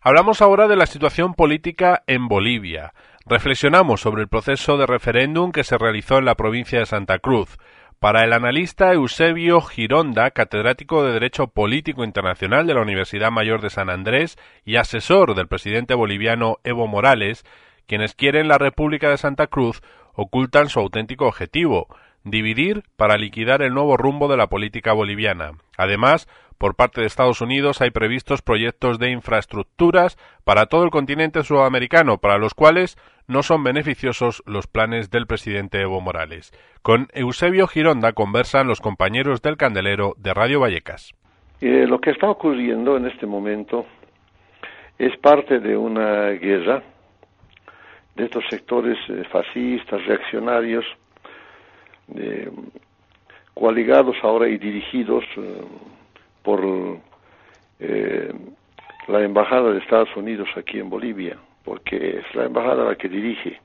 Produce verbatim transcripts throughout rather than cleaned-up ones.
Hablamos ahora de la situación política en Bolivia. Reflexionamos sobre el proceso de referéndum que se realizó en la provincia de Santa Cruz. Para el analista Eusebio Gironda, catedrático de Derecho Político Internacional de la Universidad Mayor de San Andrés y asesor del presidente boliviano Evo Morales, quienes quieren la República de Santa Cruz ocultan su auténtico objetivo: dividir para liquidar el nuevo rumbo de la política boliviana. Además, por parte de Estados Unidos hay previstos proyectos de infraestructuras para todo el continente sudamericano, para los cuales no son beneficiosos los planes del presidente Evo Morales. Con Eusebio Gironda conversan los compañeros del Candelero de Radio Vallecas. Eh, lo que está ocurriendo en este momento es parte de una guerra de estos sectores eh, fascistas, reaccionarios, eh, coaligados ahora y dirigidos eh, por eh, la Embajada de Estados Unidos aquí en Bolivia, porque es la Embajada la que dirige,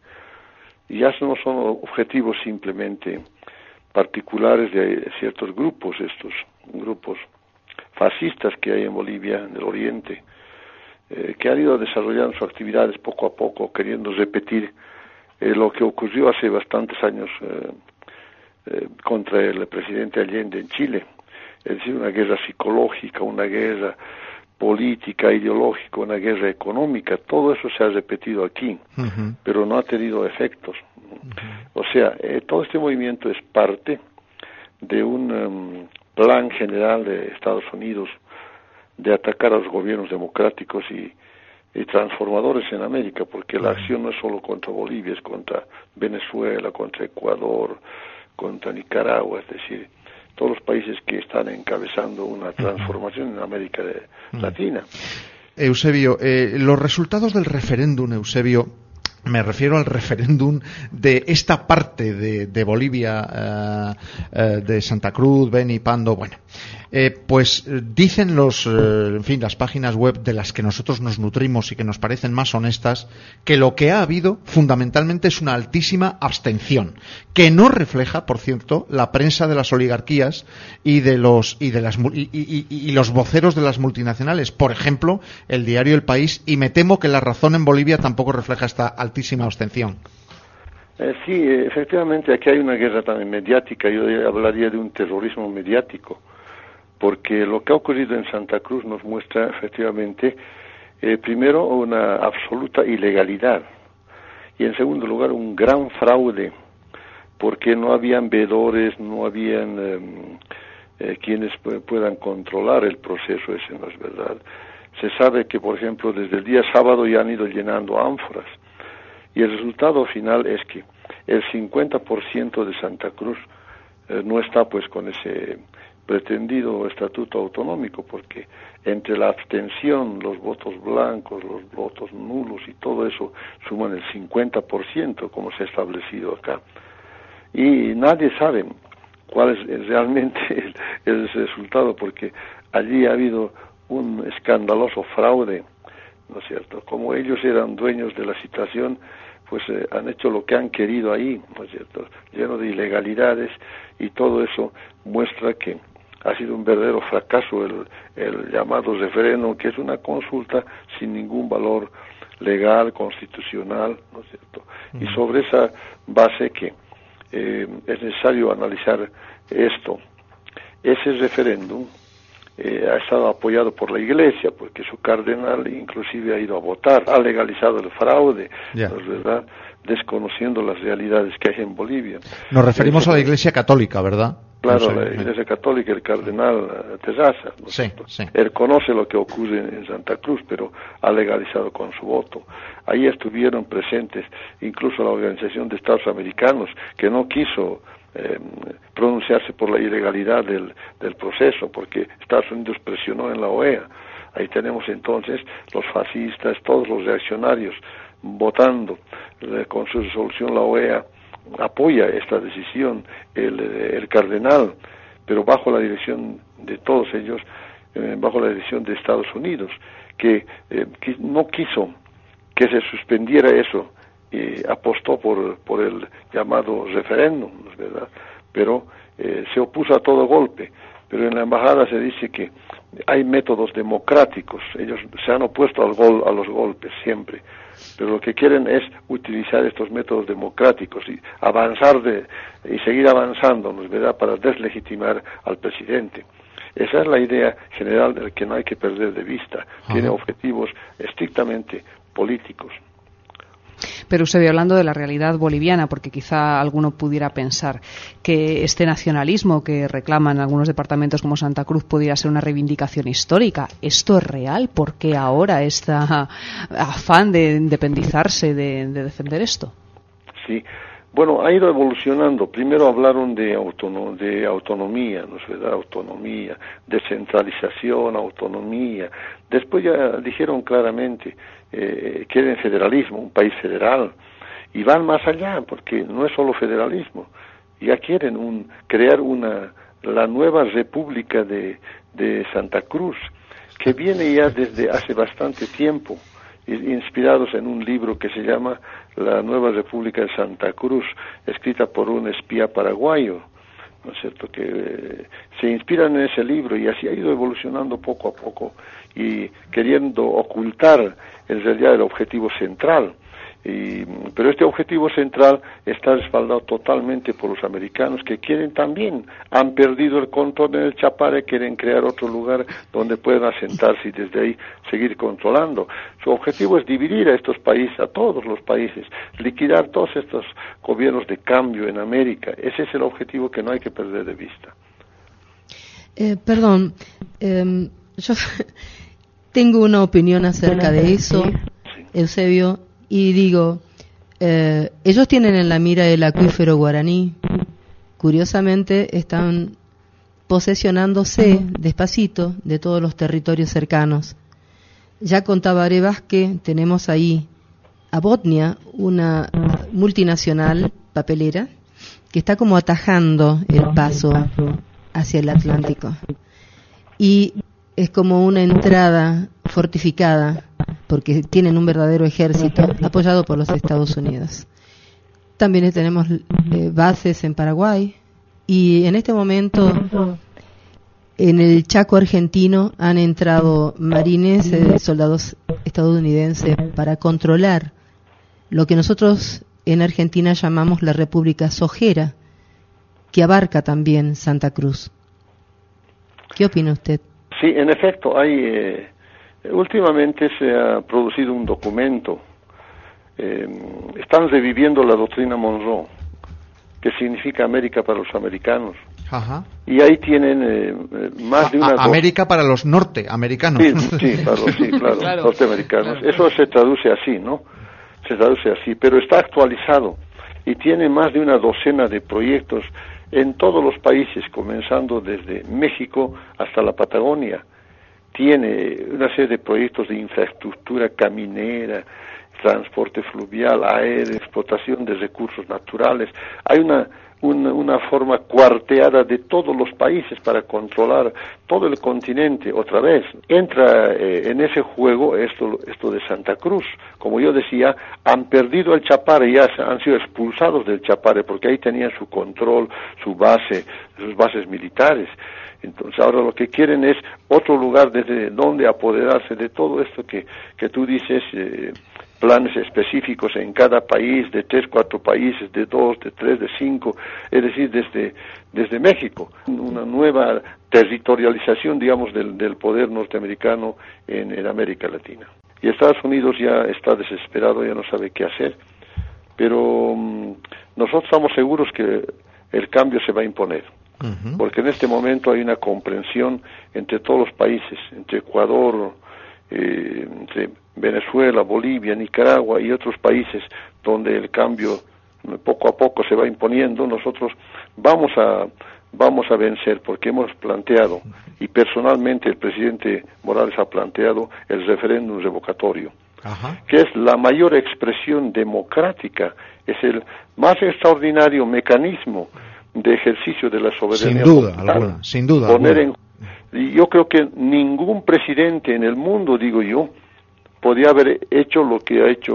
y ya no son objetivos simplemente particulares de ciertos grupos, estos grupos fascistas que hay en Bolivia, en el Oriente, eh, que han ido desarrollando sus actividades poco a poco, queriendo repetir eh, lo que ocurrió hace bastantes años eh, eh, contra el presidente Allende en Chile. Es decir, una guerra psicológica, una guerra política, ideológica, una guerra económica. Todo eso se ha repetido aquí, uh-huh. pero no ha tenido efectos. Uh-huh. O sea, eh, todo este movimiento es parte de un um, plan general de Estados Unidos de atacar a los gobiernos democráticos y, y transformadores en América, porque uh-huh. la acción no es solo contra Bolivia, es contra Venezuela, contra Ecuador, contra Nicaragua, es decir, todos los países que están encabezando una transformación en América de, Latina. Eusebio, eh, los resultados del referéndum, Eusebio, me refiero al referéndum de esta parte de, de Bolivia, eh, eh, de Santa Cruz, Beni, Pando, bueno, eh, pues dicen los, eh, en fin, las páginas web de las que nosotros nos nutrimos y que nos parecen más honestas, que lo que ha habido fundamentalmente es una altísima abstención, que no refleja, por cierto, la prensa de las oligarquías y de los y de las y, y, y los voceros de las multinacionales, por ejemplo, el diario El País, y me temo que La Razón en Bolivia tampoco refleja esta altísima abstención. Eh, sí, efectivamente aquí hay una guerra también mediática. Yo hablaría de un terrorismo mediático, porque lo que ha ocurrido en Santa Cruz nos muestra efectivamente, eh, primero, una absoluta ilegalidad, y en segundo lugar un gran fraude, porque no habían veedores, no habían eh, eh, quienes puedan controlar el proceso. Ese no es verdad. Se sabe que, por ejemplo, desde el día sábado ya han ido llenando ánforas, y el resultado final es que el cincuenta por ciento de Santa Cruz eh, no está pues con ese pretendido estatuto autonómico, porque entre la abstención, los votos blancos, los votos nulos y todo eso suman el cincuenta por ciento, como se ha establecido acá. Y nadie sabe cuál es realmente el, el resultado, porque allí ha habido un escandaloso fraude, ¿no es cierto? Como ellos eran dueños de la situación, pues eh, han hecho lo que han querido ahí, ¿no es cierto? Lleno de ilegalidades, y todo eso muestra que ha sido un verdadero fracaso el, el llamado referéndum, que es una consulta sin ningún valor legal, constitucional, ¿no es cierto? Mm. Y sobre esa base que eh, es necesario analizar esto. Ese referéndum eh, ha estado apoyado por la Iglesia, porque su cardenal inclusive ha ido a votar, ha legalizado el fraude, yeah. ¿no es verdad?, desconociendo las realidades que hay en Bolivia. Nos referimos Eso, a la Iglesia Católica, ¿verdad? Claro, la Iglesia Católica, el cardenal Terraza, ¿no? Sí, sí. Él conoce lo que ocurre en Santa Cruz, pero ha legalizado con su voto. Ahí estuvieron presentes incluso la Organización de Estados Americanos, que no quiso eh, pronunciarse por la ilegalidad del, del proceso, porque Estados Unidos presionó en la O E A. Ahí tenemos entonces los fascistas, todos los reaccionarios votando. Eh, con su resolución la O E A apoya esta decisión, el, el cardenal, pero bajo la dirección de todos ellos, eh, bajo la dirección de Estados Unidos, que, eh, que no quiso que se suspendiera eso, y apostó por, por el llamado referéndum, ¿no es verdad? Pero eh, se opuso a todo golpe. pero en la embajada se dice que hay métodos democráticos. Ellos se han opuesto al gol, a los golpes siempre, pero lo que quieren es utilizar estos métodos democráticos y avanzar de, y seguir avanzando, ¿no es verdad?, para deslegitimar al presidente. Esa es la idea general del que no hay que perder de vista. Ajá. Tiene objetivos estrictamente políticos. Pero Eusebio, hablando de la realidad boliviana, porque quizá alguno pudiera pensar que este nacionalismo que reclaman algunos departamentos como Santa Cruz pudiera ser una reivindicación histórica, ¿esto es real? ¿Por qué ahora este afán de independizarse, de, de defender esto? Sí, bueno, ha ido evolucionando. Primero hablaron de, autonom- de autonomía, ¿no es verdad? Autonomía, descentralización, autonomía. Después ya dijeron claramente eh, quieren federalismo, un país federal, y van más allá, porque no es solo federalismo. Ya quieren un, crear una la nueva República de, de Santa Cruz, que viene ya desde hace bastante tiempo, inspirados en un libro que se llama La Nueva República de Santa Cruz, escrita por un espía paraguayo, ¿no es cierto?, que eh, se inspiran en ese libro, y así ha ido evolucionando poco a poco y queriendo ocultar en realidad el objetivo central. Y, pero este objetivo central está respaldado totalmente por los americanos, que quieren también, han perdido el control en el Chapare, quieren crear otro lugar donde puedan asentarse y desde ahí seguir controlando. Su objetivo es dividir a estos países, a todos los países, liquidar todos estos gobiernos de cambio en América. Ese es el objetivo que no hay que perder de vista. Eh, perdón, eh, yo tengo una opinión acerca de eso, sí. Eusebio. Y digo, eh, ellos tienen en la mira el acuífero guaraní. Curiosamente están posesionándose despacito de todos los territorios cercanos. Ya con Tabaré Vázquez tenemos ahí a Botnia, una multinacional papelera, que está como atajando el paso hacia el Atlántico. Y es como una entrada fortificada, porque tienen un verdadero ejército apoyado por los Estados Unidos. También tenemos eh, bases en Paraguay, y en este momento en el Chaco argentino han entrado marines, eh, soldados estadounidenses, para controlar lo que nosotros en Argentina llamamos la República Sojera, que abarca también Santa Cruz. ¿Qué opina usted? Sí, en efecto, hay eh, últimamente se ha producido un documento. Eh, están reviviendo la doctrina Monroe, que significa América para los americanos. Ajá. Y ahí tienen eh, más de una... A, América para los norteamericanos. Sí, sí, para los, sí, claro, claro, norteamericanos. Claro, claro. Eso se traduce así, ¿no? Se traduce así, pero está actualizado y tiene más de una docena de proyectos en todos los países, comenzando desde México hasta la Patagonia. Tiene una serie de proyectos de infraestructura caminera, transporte fluvial, aéreo, explotación de recursos naturales. Hay una, una, una forma cuarteada de todos los países para controlar todo el continente. Otra vez, entra eh, en ese juego esto, esto de Santa Cruz. Como yo decía, han perdido el Chapare, ya han sido expulsados del Chapare, porque ahí tenían su control, su base, sus bases militares. Entonces ahora lo que quieren es otro lugar desde donde apoderarse de todo esto que, que tú dices, eh, planes específicos en cada país, de tres, cuatro países, de dos, de tres, de cinco, es decir, desde, desde México, una nueva territorialización, digamos, del, del poder norteamericano en, en América Latina. Y Estados Unidos ya está desesperado, ya no sabe qué hacer, pero um, nosotros estamos seguros que el cambio se va a imponer. Porque en este momento hay una comprensión entre todos los países, entre Ecuador, eh, entre Venezuela, Bolivia, Nicaragua y otros países donde el cambio poco a poco se va imponiendo. Nosotros vamos a vamos a vencer, porque hemos planteado, y personalmente el presidente Morales ha planteado, el referéndum revocatorio. Ajá. Que es la mayor expresión democrática, es el más extraordinario mecanismo de ejercicio de la soberanía. Sin duda alguna, sin duda poner alguna. En, y yo creo que ningún presidente en el mundo, digo yo, podía haber hecho lo que ha hecho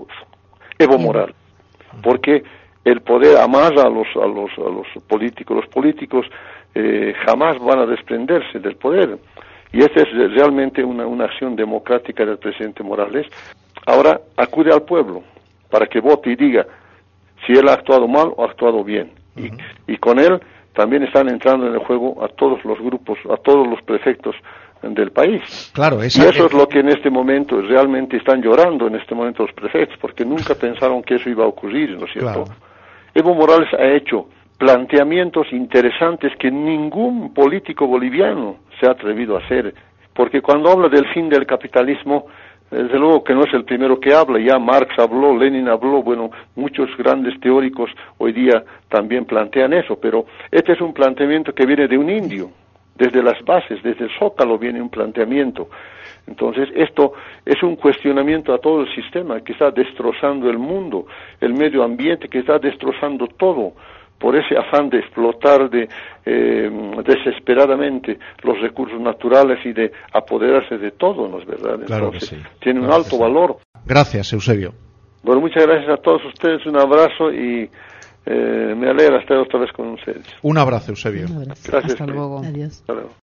Evo Morales, porque el poder amarra a los a los a los políticos. Los políticos eh, jamás van a desprenderse del poder. Y esta es realmente una, una acción democrática del presidente Morales. Ahora acude al pueblo para que vote y diga si él ha actuado mal o ha actuado bien. Uh-huh. y, y con él también están entrando en el juego a todos los grupos, a todos los prefectos del país. Claro, esa, y eso es lo que en este momento realmente están llorando en este momento los prefectos, porque nunca pensaron que eso iba a ocurrir, ¿no es cierto? Claro. Evo Morales ha hecho planteamientos interesantes que ningún político boliviano se ha atrevido a hacer, porque cuando habla del fin del capitalismo, desde luego que no es el primero que habla, ya Marx habló, Lenin habló, bueno, muchos grandes teóricos hoy día también plantean eso, pero este es un planteamiento que viene de un indio, desde las bases, desde el Zócalo viene un planteamiento. Entonces, esto es un cuestionamiento a todo el sistema que está destrozando el mundo, el medio ambiente que está destrozando todo, por ese afán de explotar de, eh, desesperadamente los recursos naturales y de apoderarse de todo, ¿no es verdad? Claro Entonces, que sí. tiene Claro un alto sí. valor. Gracias, Eusebio. Bueno, muchas gracias a todos ustedes, un abrazo y eh, me alegra estar otra vez con ustedes. Un abrazo, Eusebio. Un abrazo. Gracias. Hasta luego. Adiós. Hasta luego.